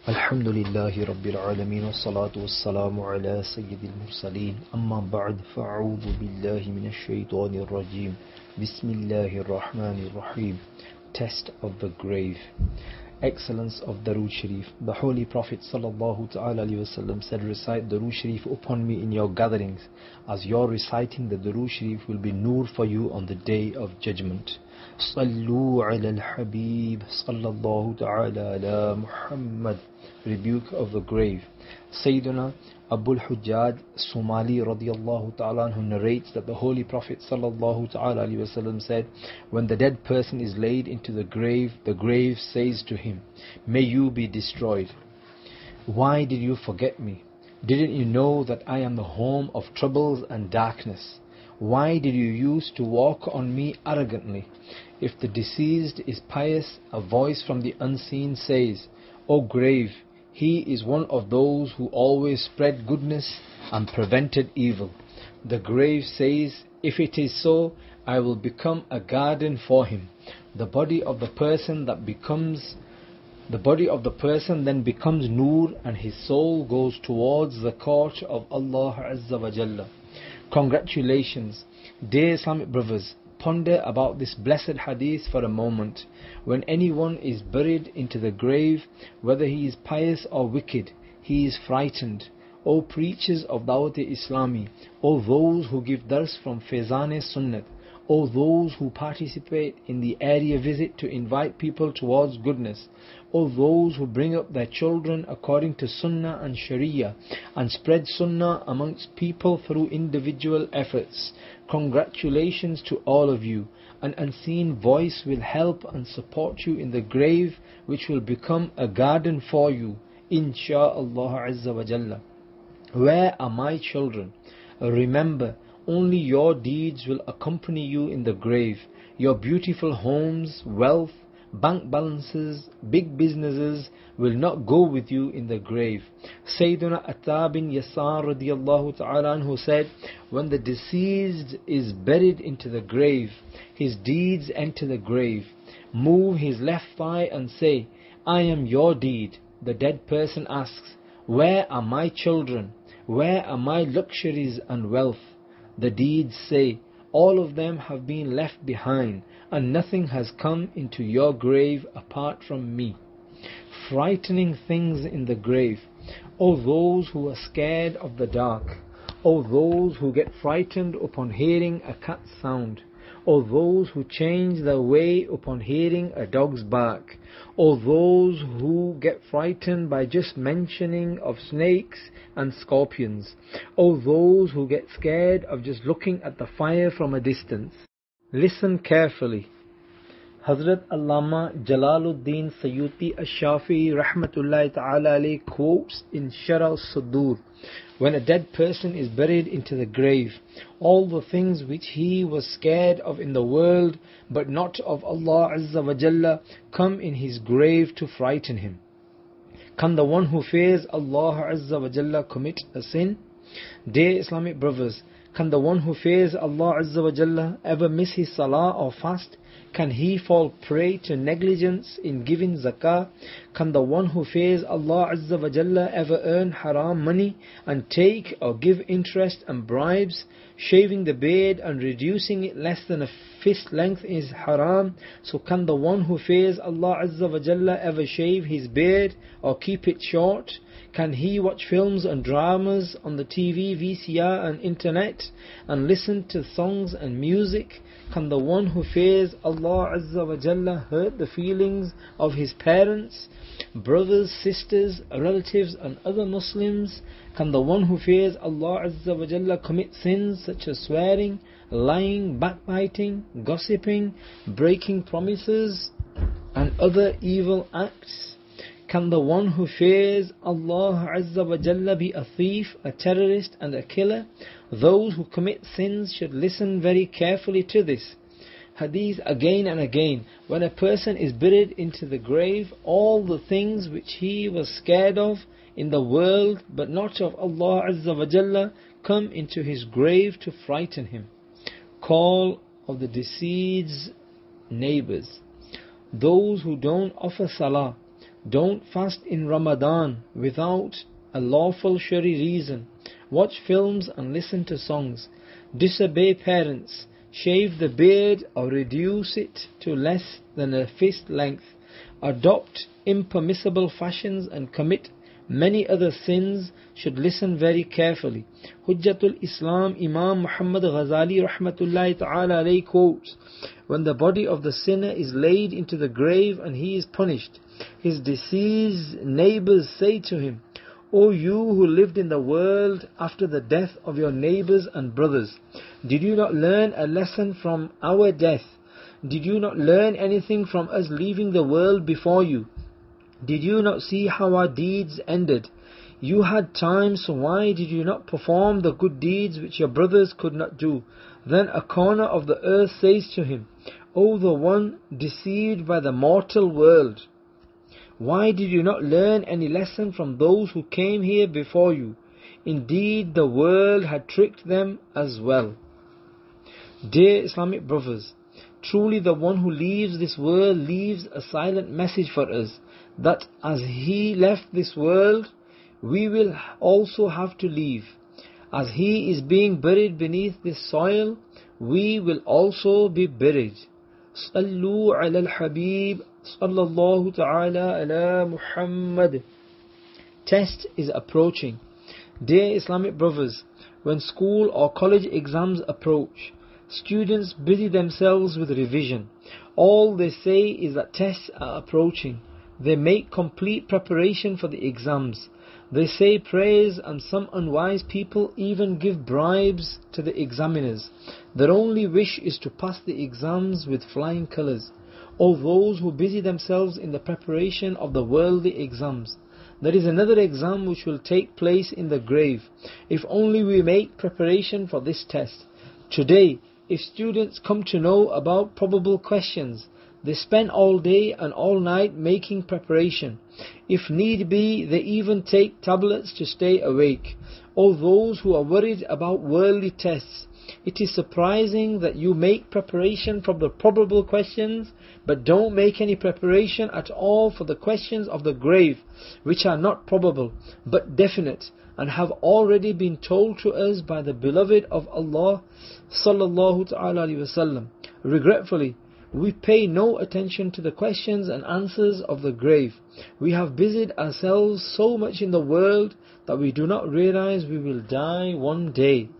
الحمد لله رب العالمين والصلاة والسلام على سيد المرسلين أما بعد فأعوذ بالله من الشيطان الرجيم بسم الله الرحمن الرحيم. Test of the grave. Excellence of Darood Sharif. The Holy Prophet sallallahu ta'ala alayhi wasallam said, recite Darood Sharif upon me in your gatherings, as your reciting the Darood Sharif will be nur for you on the day of judgment. Sallu ala al-Habib sallallahu ta'ala ala Muhammad. Rebuke of the grave. Sayyidina Abul Hujjaj Somali radiyallahu ta'ala who narrates that the Holy Prophet sallallahu ta'ala alayhi wasallam said, when the dead person is laid into the grave says to him, may you be destroyed. Why did you forget me? Didn't you know that I am the home of troubles and darkness? Why did you use to walk on me arrogantly? If the deceased is pious, a voice from the unseen says, O grave, he is one of those who always spread goodness and prevented evil. The grave says, if it is so, I will become a garden for him. The body of the person then becomes nur, and his soul goes towards the court of Allah Azza wa Jalla. Congratulations, dear Islamic brothers. Ponder about this blessed hadith for a moment. When anyone is buried into the grave, whether he is pious or wicked, he is frightened. O preachers of Dawat-e-Islami, O those who give dars from Faizan-e-Sunnat, O those who participate in the area visit to invite people towards goodness, O those who bring up their children according to Sunnah and Sharia and spread Sunnah amongst people through individual efforts, congratulations to all of you. An unseen voice will help and support you in the grave, which will become a garden for you, insha'Allah Azza wa Jalla. Where are my children? Remember, only your deeds will accompany you in the grave. Your beautiful homes, wealth, bank balances, big businesses will not go with you in the grave. Sayyiduna Atta bin Yasar radiyallahu ta'ala anhu said, when the deceased is buried into the grave, his deeds enter the grave. Move his left thigh and say, I am your deed. The dead person asks, where are my children? Where are my luxuries and wealth? The deeds say, all of them have been left behind, and nothing has come into your grave apart from me. Frightening things in the grave. O those who are scared of the dark. O those who get frightened upon hearing a cat's sound. O those who change their way upon hearing a dog's bark. O those who get frightened by just mentioning of snakes and scorpions. O those who get scared of just looking at the fire from a distance. Listen carefully. Hazrat Allama Jalaluddin Sayyuti Ash-Shafi'i rahmatullahi ta'ala alayhi quotes in Sharh al-Sudur, when a dead person is buried into the grave, all the things which he was scared of in the world but not of Allah Azza wa Jalla come in his grave to frighten him. Can the one who fears Allah Azza wa Jalla commit a sin? Dear Islamic brothers, can the one who fears Allah Azza wa Jalla ever miss his salah or fast? Can he fall prey to negligence in giving zakah? Can the one who fears Allah Azza wa Jalla ever earn haram money and take or give interest and bribes? Shaving the beard and reducing it less than a fist length is haram. So can the one who fears Allah Azza wa Jalla ever shave his beard or keep it short? Can he watch films and dramas on the TV, VCR and internet and listen to songs and music? Can the one who fears Allah Azza wa Jalla hurt the feelings of his parents, brothers, sisters, relatives and other Muslims? Can the one who fears Allah Azza wa Jalla commit sins such as swearing, lying, backbiting, gossiping, breaking promises and other evil acts? Can the one who fears Allah Azza wa Jalla be a thief, a terrorist and a killer? Those who commit sins should listen very carefully to this hadith again and again. When a person is buried into the grave, all the things which he was scared of in the world but not of Allah Azza wa Jalla come into his grave to frighten him. Call of the deceased's neighbors. Those who don't offer salah, Don't fast in Ramadan without a lawful Shari reason. Watch films and listen to songs. Disobey parents. Shave the beard or reduce it to less than a fist length. Adopt impermissible fashions and commit many other sins. Should listen very carefully. Hujjatul Islam Imam Muhammad Ghazali Rahmatullahi Ta'ala alayhi quotes, when the body of the sinner is laid into the grave and he is punished, his deceased neighbors say to him, O you who lived in the world after the death of your neighbors and brothers, did you not learn a lesson from our death? Did you not learn anything from us leaving the world before you? Did you not see how our deeds ended? You had time, so why did you not perform the good deeds which your brothers could not do? Then a corner of the earth says to him, O the one deceived by the mortal world, why did you not learn any lesson from those who came here before you? Indeed, the world had tricked them as well. Dear Islamic brothers, truly the one who leaves this world leaves a silent message for us, that as he left this world, we will also have to leave. As he is being buried beneath this soil, we will also be buried. Sallu ala al-Habib, sallallahu ta'ala ala Muhammad. Test is approaching. Dear Islamic brothers, when school or college exams approach, students busy themselves with revision. All they say is that tests are approaching. They make complete preparation for the exams. They say prayers, and some unwise people even give bribes to the examiners. Their only wish is to pass the exams with flying colours. All those who busy themselves in the preparation of the worldly exams. There is another exam which will take place in the grave. If only we make preparation for this test. Today, if students come to know about probable questions, they spend all day and all night making preparation. If need be, they even take tablets to stay awake. All those who are worried about worldly tests, it is surprising that you make preparation for the probable questions, but don't make any preparation at all for the questions of the grave, which are not probable, but definite, and have already been told to us by the beloved of Allah, sallallahu ta'ala alayhi wasallam. Regretfully, we pay no attention to the questions and answers of the grave. We have busied ourselves so much in the world that we do not realize we will die one day.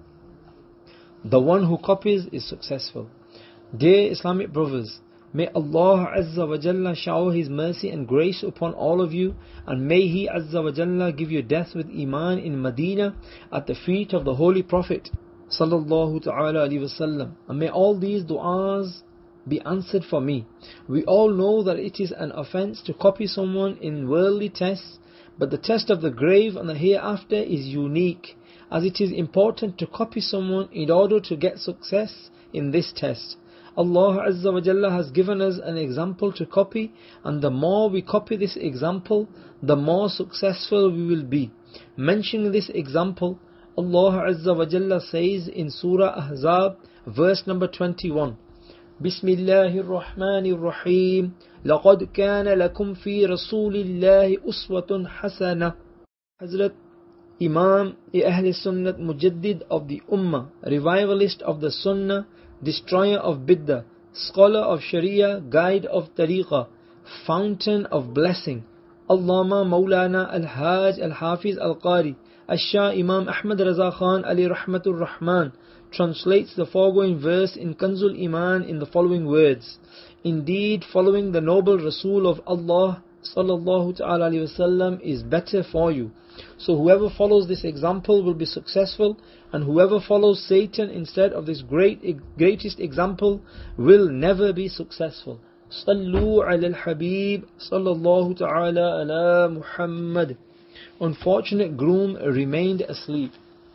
The one who copies is successful. Dear Islamic brothers, may Allah Azza wa Jalla shower His mercy and grace upon all of you, and may He Azza wa Jalla give you death with Iman in Medina at the feet of the Holy Prophet sallallahu ta'ala alayhi wasallam. And may all these du'as be answered for me. We all know that it is an offense to copy someone in worldly tests, but the test of the grave and the hereafter is unique, as it is important to copy someone in order to get success in this test. Allah Azza wa Jalla has given us an example to copy, and the more we copy this example, the more successful we will be. Mentioning this example, Allah Azza wa Jalla says in Surah Ahzab, verse number 21, بسم الله الرحمن الرحيم لقد كان لكم في رسول الله أسوة حسنة. Hazrat Imam Ahl Sunnat Mujaddid of the Ummah, revivalist of the Sunnah, destroyer of Bid'ah, scholar of Sharia, guide of Tariqah, fountain of blessing, Allama Maulana Al-Hajj Al-Hafiz Al-Qari Ash-Shah Imam Ahmad Raza Khan Ali Rahmatur Rahman translates the foregoing verse in Kanzul Iman in the following words: Indeed, following the noble Rasul of Allah sallallahu ta'ala alayhi wasallam is better for you. So whoever follows this example will be successful, and whoever follows Satan instead of this greatest example will never be successful. Sallu ala al-Habib sallallahu ta'ala ala Muhammad. Unfortunate groom remained asleep.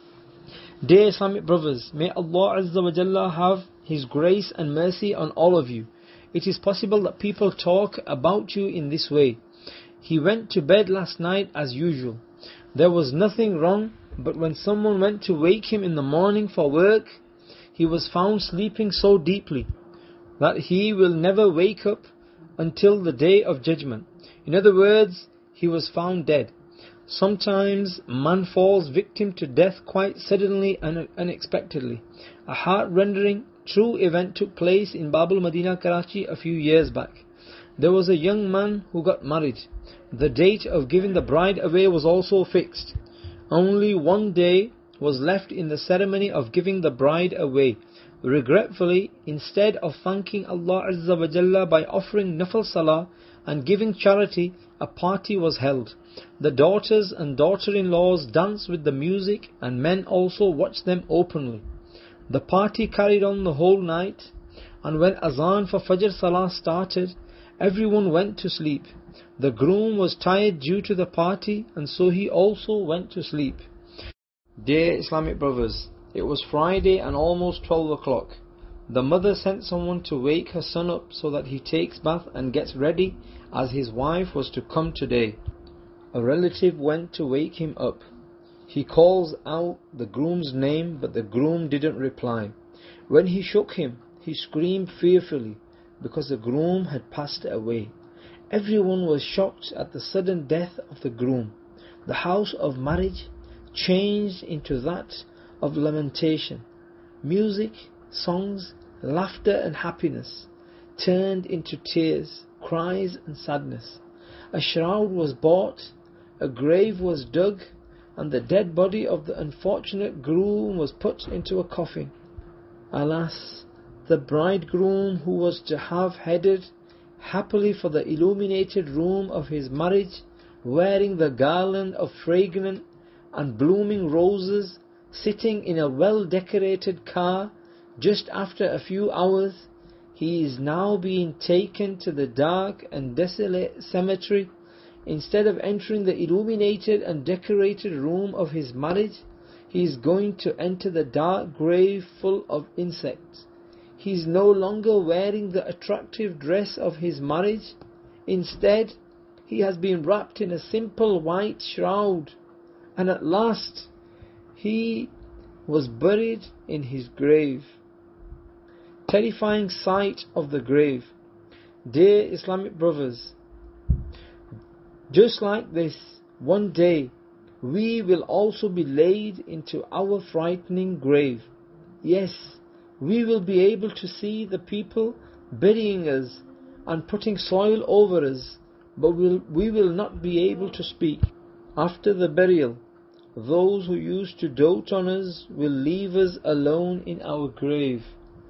Dear Islamic brothers, may Allah Azza wa Jalla have His grace and mercy on all of you. It is possible that people talk about you in this way: he went to bed last night as usual. There was nothing wrong, but when someone went to wake him in the morning for work, he was found sleeping so deeply that he will never wake up, until the day of judgment. In other words, he was found dead. Sometimes man falls victim to death quite suddenly and unexpectedly. A heart-rending true event took place in Babul Madinah, Karachi a few years back. There was a young man who got married. The date of giving the bride away was also fixed. Only one day was left in the ceremony of giving the bride away. Regretfully, instead of thanking Allah Azza wa Jalla by offering nafil salah and giving charity, a party was held. The daughters and daughter-in-laws danced with the music, and men also watched them openly. The party carried on the whole night, and when azan for Fajr Salah started, everyone went to sleep. The groom was tired due to the party, and so he also went to sleep. Dear Islamic brothers, it was Friday and almost 12 o'clock. The mother sent someone to wake her son up so that he takes bath and gets ready, as his wife was to come today. A relative went to wake him up. He calls out the groom's name, but the groom didn't reply. When he shook him, he screamed fearfully because the groom had passed away. Everyone was shocked at the sudden death of the groom. The house of marriage changed into that of lamentation. Music, songs, laughter and happiness turned into tears, cries and sadness. A shroud was bought, a grave was dug, and the dead body of the unfortunate groom was put into a coffin. Alas, the bridegroom who was to have headed happily for the illuminated room of his marriage, wearing the garland of fragrant and blooming roses, sitting in a well-decorated car, just after a few hours, he is now being taken to the dark and desolate cemetery. Instead of entering the illuminated and decorated room of his marriage, he is going to enter the dark grave full of insects. He is no longer wearing the attractive dress of his marriage. Instead, he has been wrapped in a simple white shroud, and at last he was buried in his grave. Terrifying sight of the grave. Dear Islamic brothers, just like this, one day we will also be laid into our frightening grave. Yes, we will be able to see the people burying us and putting soil over us, but we will not be able to speak. After the burial, those who used to dote on us will leave us alone in our grave.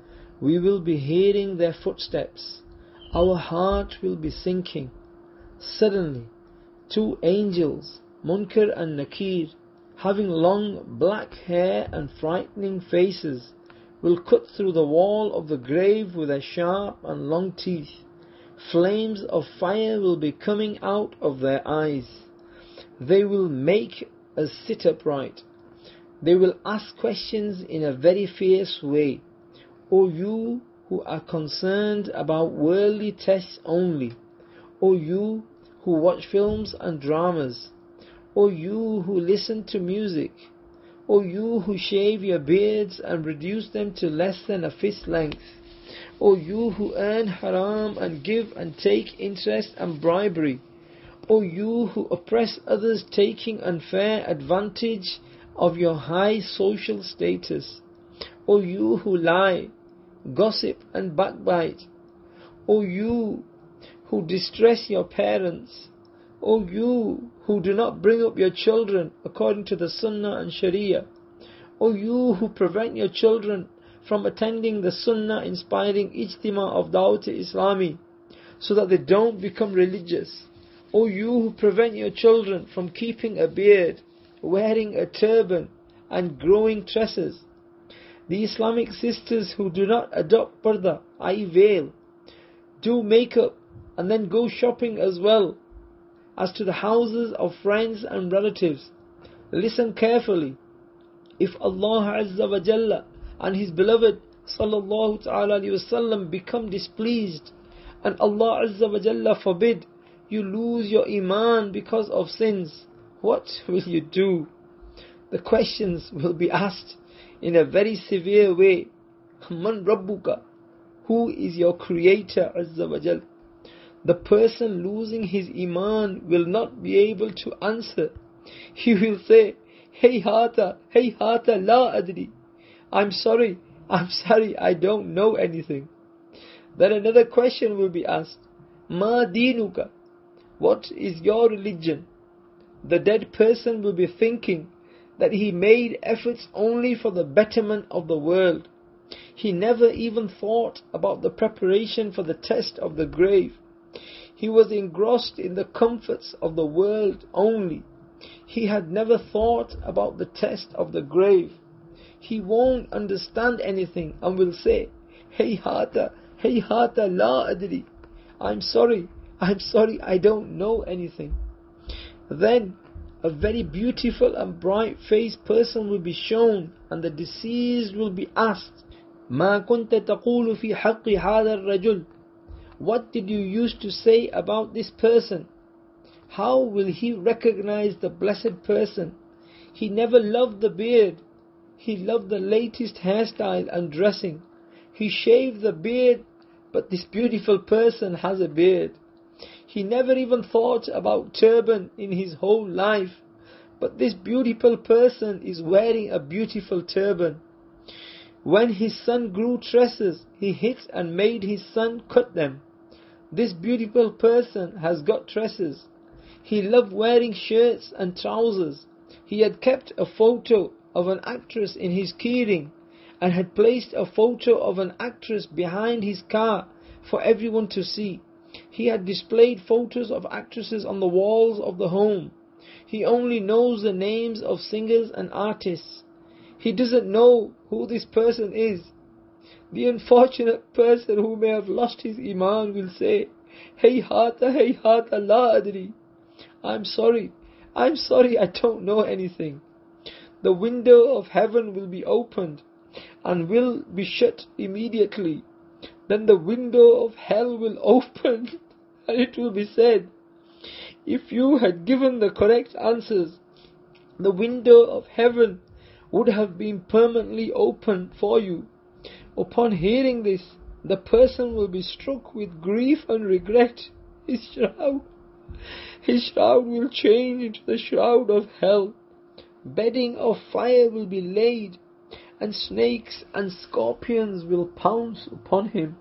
We will be hearing their footsteps. Our heart will be sinking. Suddenly, two angels, Munkar and Nakir, having long black hair and frightening faces, will cut through the wall of the grave with their sharp and long teeth. Flames of fire will be coming out of their eyes. They will make us sit upright. They will ask questions in a very fierce way. O you who are concerned about worldly tests only, O you who watch films and dramas, O you who listen to music, O you who shave your beards and reduce them to less than a fist length, O you who earn haram and give and take interest and bribery, O you who oppress others taking unfair advantage of your high social status, O you who lie, gossip and backbite, O you who distress your parents, O you who do not bring up your children according to the Sunnah and Sharia, O you who prevent your children from attending the Sunnah inspiring Ijtima of Dawat Islami so that they don't become religious, O you who prevent your children from keeping a beard, wearing a turban and growing tresses, the Islamic sisters who do not adopt parda, i.e. veil, do makeup and then go shopping as well as to the houses of friends and relatives, listen carefully. If Allah Azza wa Jalla and His beloved Sallallahu Ta'ala Alaihi Wasallam become displeased, and Allah Azza wa Jalla forbid you lose your iman because of sins, what will you do? The questions will be asked in a very severe way. Man Rabbuka? Who is your Creator Azza wa Jalla? The person losing his iman will not be able to answer. He will say, Hayhata la adri. I'm sorry, I don't know anything. Then another question will be asked, Ma dinuka, what is your religion? The dead person will be thinking that he made efforts only for the betterment of the world. He never even thought about the preparation for the test of the grave. He was engrossed in the comforts of the world only. He had never thought about the test of the grave. He won't understand anything and will say, Hayhata la adri. I'm sorry, I don't know anything. Then a very beautiful and bright-faced person will be shown, and the deceased will be asked, ما كنت تقول في حق هذا الرجل? What did you used to say about this person? How will he recognize the blessed person? He never loved the beard. He loved the latest hairstyle and dressing. He shaved the beard, but this beautiful person has a beard. He never even thought about turban in his whole life, but this beautiful person is wearing a beautiful turban. When his son grew tresses, he hit and made his son cut them. This beautiful person has got tresses. He loved wearing shirts and trousers. He had kept a photo of an actress in his keyring and had placed a photo of an actress behind his car for everyone to see. He had displayed photos of actresses on the walls of the home. He only knows the names of singers and artists. He doesn't know who this person is. The unfortunate person who may have lost his iman will say, Hayhata la adri. I'm sorry, I don't know anything. The window of heaven will be opened and will be shut immediately. Then the window of hell will open and it will be said, if you had given the correct answers, the window of heaven would have been permanently open for you. Upon hearing this, the person will be struck with grief and regret. His shroud will change into the shroud of hell. Bedding of fire will be laid, and snakes and scorpions will pounce upon him.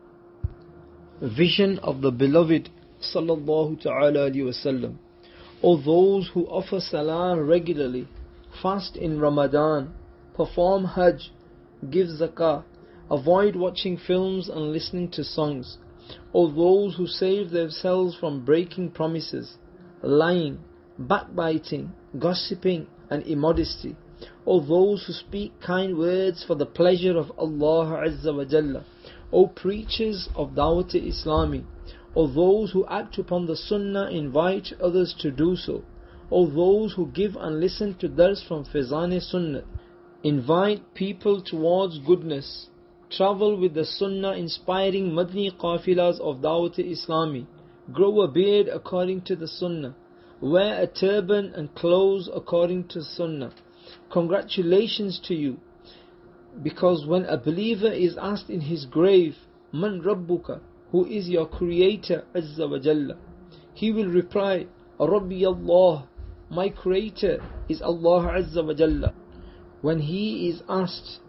Vision of the beloved sallallahu ta'ala alayhi wasallam. O those who offer salah regularly, fast in Ramadan, perform Hajj, give zakah, avoid watching films and listening to songs. O those who save themselves from breaking promises, lying, backbiting, gossiping and immodesty. O those who speak kind words for the pleasure of Allah Azza wa Jalla. O preachers of Dawat Islami. O those who act upon the Sunnah, invite others to do so. O those who give and listen to dars from Fizan Sunnah, invite people towards goodness. Travel with the Sunnah inspiring Madni Qafilas of Dawat Islami. Grow a beard according to the Sunnah. Wear a turban and clothes according to Sunnah. Congratulations to you, because when a believer is asked in his grave, Man Rabbuka, who is your Creator Azza wa Jalla, he will reply, Rabbi Allah, my Creator is Allah Azza wa Jalla. When he is asked,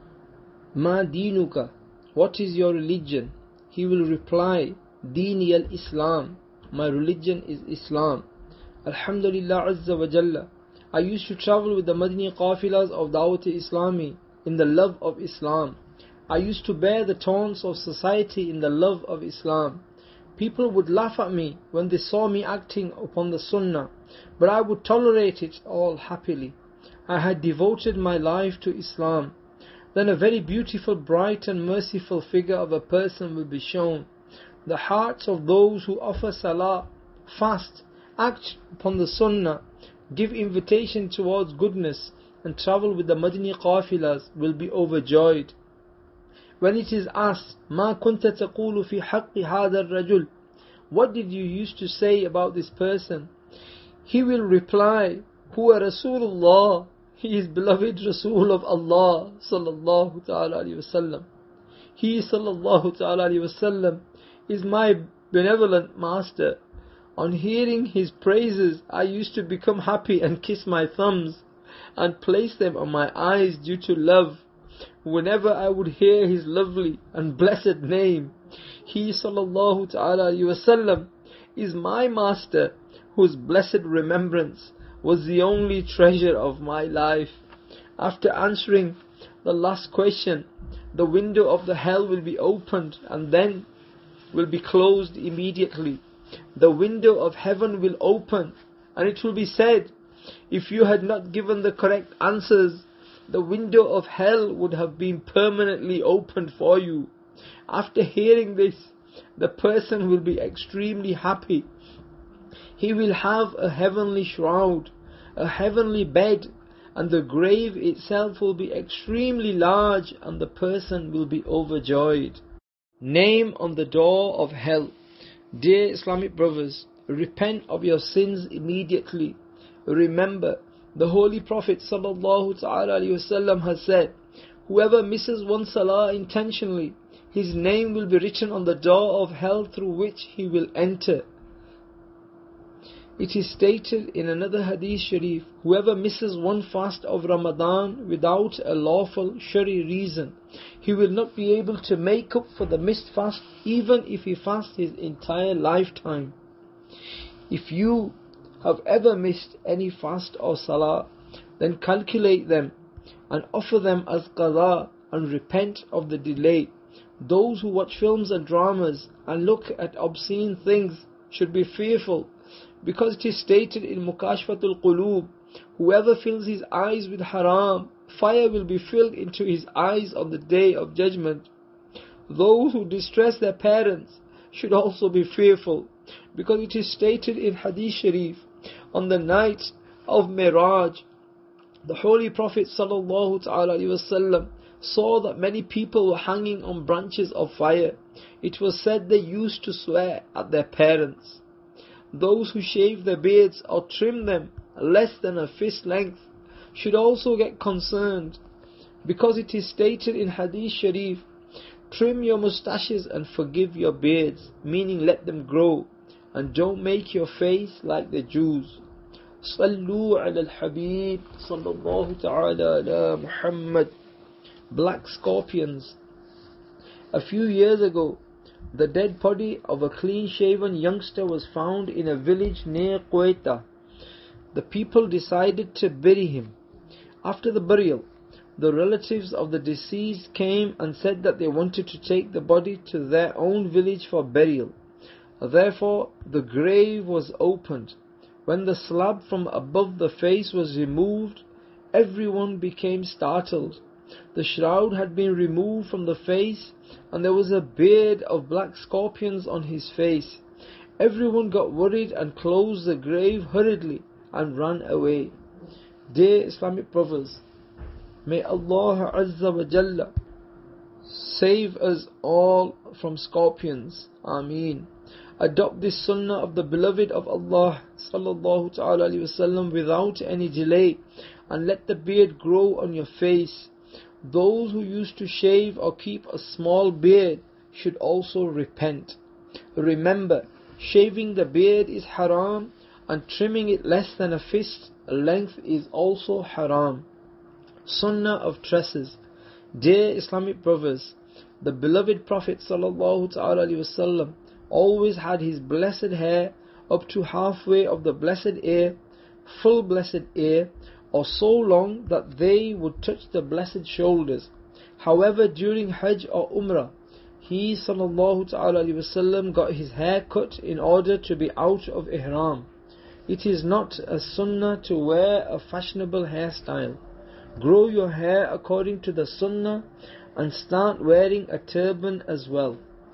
Ma dinuka, what is your religion? He will reply, Dini al-Islam, my religion is Islam. Alhamdulillah Azza wa Jalla, I used to travel with the Madni Qafilas of Dawat Islami in the love of Islam. I used to bear the taunts of society in the love of Islam. People would laugh at me when they saw me acting upon the Sunnah, but I would tolerate it all happily. I had devoted my life to Islam. Then a very beautiful, bright and merciful figure of a person will be shown. The hearts of those who offer salah, fast, act upon the Sunnah, give invitation towards goodness and travel with the Madni Qafilas will be overjoyed. When it is asked, Ma kunta taqulu fi haqqi hadha ar-rajul, what did you used to say about this person? He will reply, Huwa Rasulullah, he is beloved Rasul of Allah sallallahu ta'ala alayhi wasallam. He sallallahu ta'ala alayhi wasallam is my benevolent master. On hearing his praises, I used to become happy and kiss my thumbs and place them on my eyes due to love. Whenever I would hear his lovely and blessed name, he sallallahu ta'ala alayhi wasallam is my master, whose blessed remembrance was the only treasure of my life. After answering the last question, the window of the hell will be opened and then will be closed immediately. The window of heaven will open, and it will be said, if you had not given the correct answers, the window of hell would have been permanently opened for you. After hearing this, the person will be extremely happy. He will have a heavenly shroud, a heavenly bed, and the grave itself will be extremely large, and the person will be overjoyed. Name on the door of hell. Dear Islamic brothers, repent of your sins immediately. Remember, the Holy Prophet sallallahu ta'ala alayhi wasallam has said, whoever misses one salah intentionally, his name will be written on the door of hell through which he will enter. It is stated in another hadith sharif, whoever misses one fast of Ramadan without a lawful shari reason, he will not be able to make up for the missed fast even if he fasts his entire lifetime. If you have ever missed any fast or salah, then calculate them and offer them as qada and repent of the delay. Those who watch films and dramas and look at obscene things should be fearful, because it is stated in Mukashfatul Qulub, whoever fills his eyes with haram, fire will be filled into his eyes on the day of judgment. Those who distress their parents should also be fearful, because it is stated in Hadith Sharif, on the night of Miraj, the Holy Prophet sallallahu ta'ala alayhi wasallam saw that many people were hanging on branches of fire. It was said they used to swear at their parents. Those who shave their beards or trim them less than a fist length should also get concerned, because it is stated in Hadith Sharif, trim your mustaches and forgive your beards, meaning let them grow, and don't make your face like the Jews. Sallu ala al-Habib sallallahu ta'ala ala Muhammad. Black scorpions. A few years ago, the dead body of a clean-shaven youngster was found in a village near Quetta. The people decided to bury him. After the burial, the relatives of the deceased came and said that they wanted to take the body to their own village for burial. Therefore, the grave was opened. When the slab from above the face was removed, everyone became startled. The shroud had been removed from the face, and there was a beard of black scorpions on his face. Everyone got worried and closed the grave hurriedly and ran away. Dear Islamic brothers, may Allah Azza wa Jalla save us all from scorpions. Ameen. Adopt this sunnah of the beloved of Allah sallallahu ta'ala alayhi wasallam without any delay, and let the beard grow on your face. Those who used to shave or keep a small beard should also repent. Remember, shaving the beard is haram, and trimming it less than a fist length is also haram. Sunnah of tresses. Dear Islamic brothers, the beloved Prophet sallallahu ta'ala alayhi wasallam always had his blessed hair up to halfway of the blessed ear, full blessed ear, or so long that they would touch the blessed shoulders. However, during Hajj or Umrah, he sallallahu ta'ala alayhi wasallam got his hair cut in order to be out of ihram. It is not a sunnah to wear a fashionable hairstyle. Grow your hair according to the sunnah and start wearing a turban as well.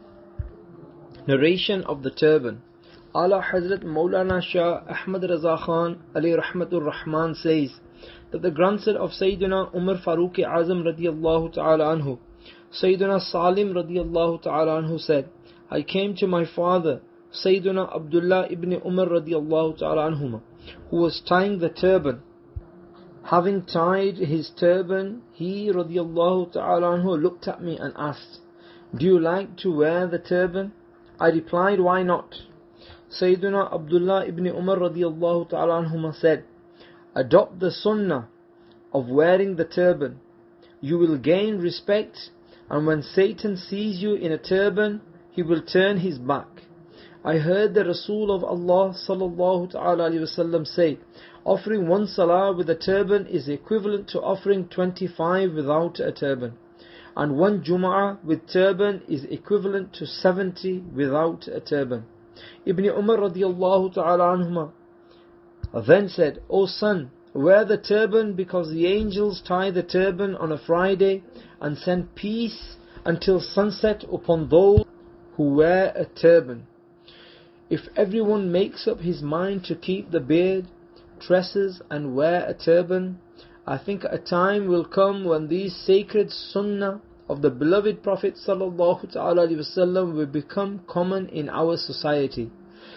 Narration of the turban. Ala Hazrat Maulana Shah Ahmad Raza Khan alayhi rahmatur Rahman says that the grandson of Sayyidina Umar Farooq Azam radiyallahu ta'ala anhu, Sayyidina Salim radiyallahu ta'ala anhu said, I came to my father, Sayyidina Abdullah ibn Umar radiyallahu ta'ala anhuma, who was tying the turban. Having tied his turban, he radiyallahu ta'ala anhu looked at me and asked, do you like to wear the turban? I replied, why not? Sayyiduna Abdullah ibn Umar radiyallahu ta'ala anhuma said, adopt the sunnah of wearing the turban. You will gain respect, and when Satan sees you in a turban, he will turn his back. I heard the Rasul of Allah sallallahu ta'ala alayhi wasallam say, offering one salah with a turban is equivalent to offering 25 without a turban. And one Jum'ah with turban is equivalent to 70 without a turban. Ibn Umar radiyallahu ta'ala anhuma then said, O son, wear the turban because the angels tie the turban on a Friday and send peace until sunset upon those who wear a turban. If everyone makes up his mind to keep the beard, tresses and wear a turban, I think a time will come when these sacred sunnah of the beloved Prophet sallallahu ta'ala alaihi wasallam will become common in our society.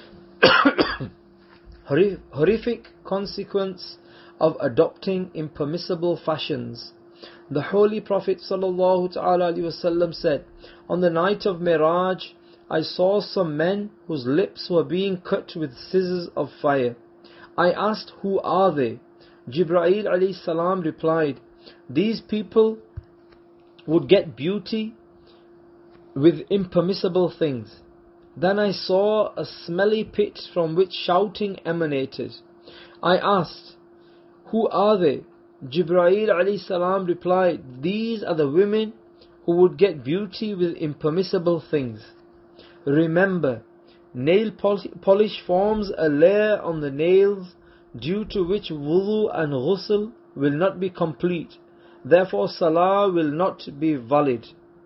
Horrific consequence of adopting impermissible fashions. The Holy Prophet sallallahu ta'ala alaihi wasallam said, on the night of Miraj, I saw some men whose lips were being cut with scissors of fire. I asked, who are they? Jibreel alayhi salam replied, these people would get beauty with impermissible things. Then I saw a smelly pit from which shouting emanated. I asked, who are they? Jibreel alayhi salam replied, these are the women who would get beauty with impermissible things. Remember, nail polish forms a layer on the nails due to which wudu and ghusl will not be complete. Therefore salah will not be valid.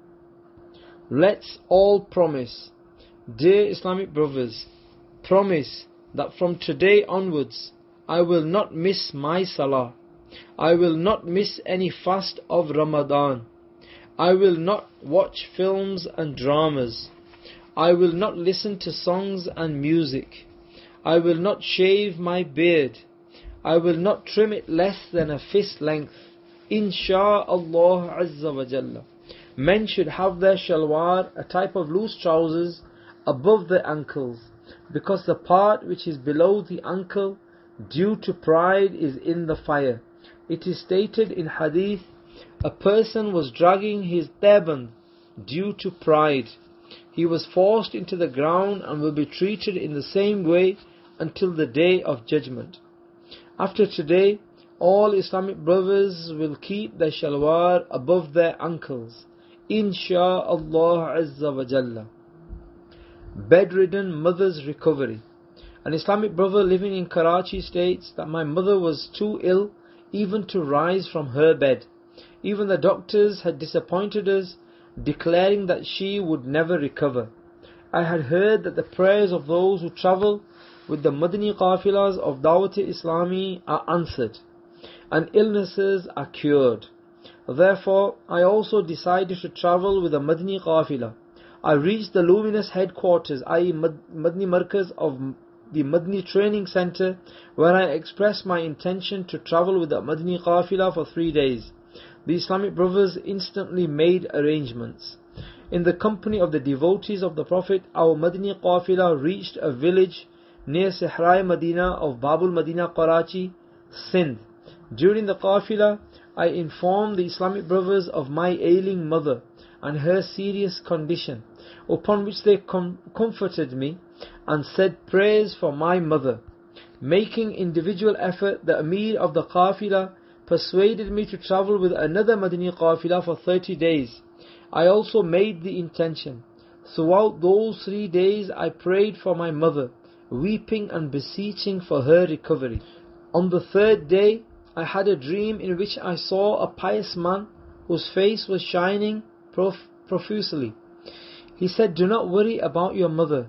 Let's all promise, dear Islamic brothers, promise that from today onwards I will not miss my salah. I will not miss any fast of Ramadan. I will not watch films and dramas. I will not listen to songs and music. I will not shave my beard. I will not trim it less than a fist length. Insha'Allah Azza wa Jalla. Men should have their shalwar, a type of loose trousers, above their ankles, because the part which is below the ankle, due to pride, is in the fire. It is stated in hadith, a person was dragging his turban due to pride. He was forced into the ground and will be treated in the same way until the day of judgment. After today, all Islamic brothers will keep their shalwar above their ankles. Insha'Allah Azza wa Jalla. Bedridden mother's recovery. An Islamic brother living in Karachi states that my mother was too ill even to rise from her bed. Even the doctors had disappointed us, declaring that she would never recover. I had heard that the prayers of those who travel with the Madani qafilas of Dawat Islami are answered, and illnesses are cured. Therefore, I also decided to travel with a Madani qafila. I reached the luminous headquarters, i.e. Madani Markaz of the Madani Training Center, where I expressed my intention to travel with the Madani qafila for 3 days. The Islamic brothers instantly made arrangements. In the company of the devotees of the Prophet, our Madani qafila reached a village near Sehrai Madina of Babul Madina, Karachi, Sindh. During the qafila, I informed the Islamic brothers of my ailing mother and her serious condition, upon which they comforted me and said prayers for my mother. Making individual effort, the Amir of the qafila persuaded me to travel with another Madani qafila for 30 days. I also made the intention. Throughout those 3 days I prayed for my mother, weeping and beseeching for her recovery. On the 3rd day, I had a dream in which I saw a pious man whose face was shining profusely. He said, do not worry about your mother.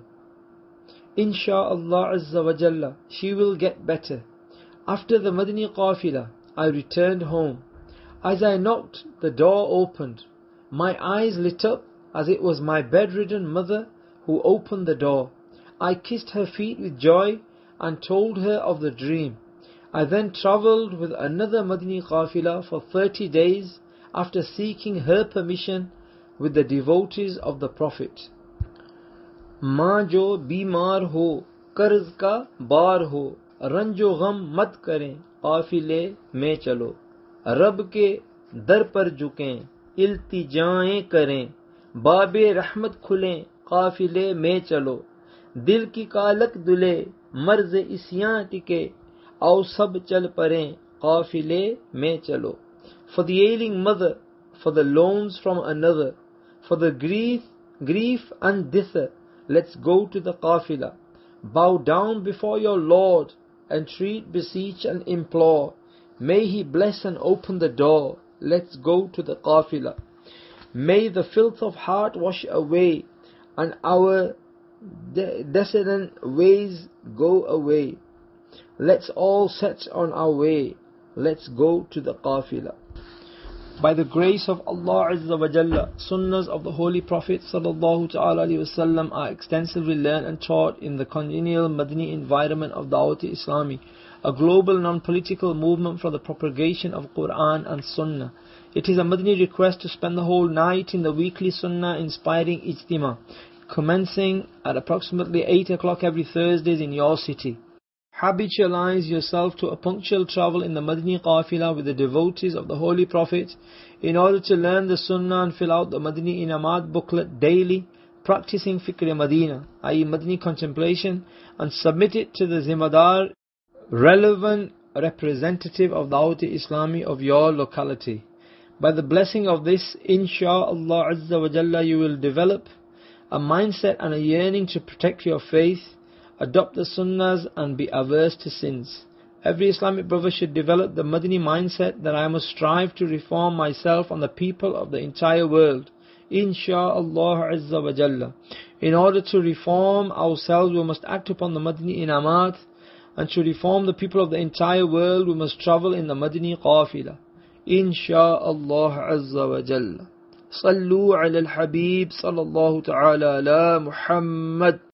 Insha'Allah Azza wa Jalla, she will get better. After the Madani qafila, I returned home. As I knocked, the door opened. My eyes lit up as it was my bedridden mother who opened the door. I kissed her feet with joy and told her of the dream. I then travelled with another Madani qafila for 30 days after seeking her permission with the devotees of the Prophet. माँ जो बीमार हो, कर्ज का बार हो, रंजो गम मत करें, काफिले में चलो। रब के दर पर झुकें, इल्तिजाएं करें, बाबे रहमत खुलें, काफिले में चलो। दिल की कालक दुले, मर्ज इस्यां टिके, आओ सब चल पड़ें, काफिले में चलो। For the ailing mother, for the loans from another, for the grief and dither, let's go to the qafila. Bow down before your Lord, entreat, beseech and implore. May He bless and open the door, let's go to the qafila. May the filth of heart wash away, and our decadent ways go away. Let's all set on our way, let's go to the qafila. By the grace of Allah Azza wa Jalla, sunnahs of the Holy Prophet Sallallahu Ta'ala Alaihi Wasallam are extensively learned and taught in the congenial Madani environment of Dawat-e-Islami, a global non-political movement for the propagation of Quran and Sunnah. It is a Madani request to spend the whole night in the weekly Sunnah inspiring Ijtima, commencing at approximately 8 o'clock every Thursdays in your city. Habitualize yourself to a punctual travel in the Madani Qafila with the devotees of the Holy Prophet in order to learn the Sunnah and fill out the Madani Inamat booklet daily, practicing Fikr Madina, i.e. Madani contemplation, and submit it to the Zimadar, relevant representative of Dawat-e-Islami of your locality. By the blessing of this, insha'Allah Azza wa Jalla, you will develop a mindset and a yearning to protect your faith, adopt the sunnahs and be averse to sins. Every Islamic brother should develop the Madani mindset that I must strive to reform myself and the people of the entire world, insha'Allah Azza wa Jalla. In order to reform ourselves, we must act upon the Madani inamat, and to reform the people of the entire world, we must travel in the Madani Qafila, insha'Allah Azza wa Jalla. Sallu ala al-Habib sallallahu ta'ala ala Muhammad.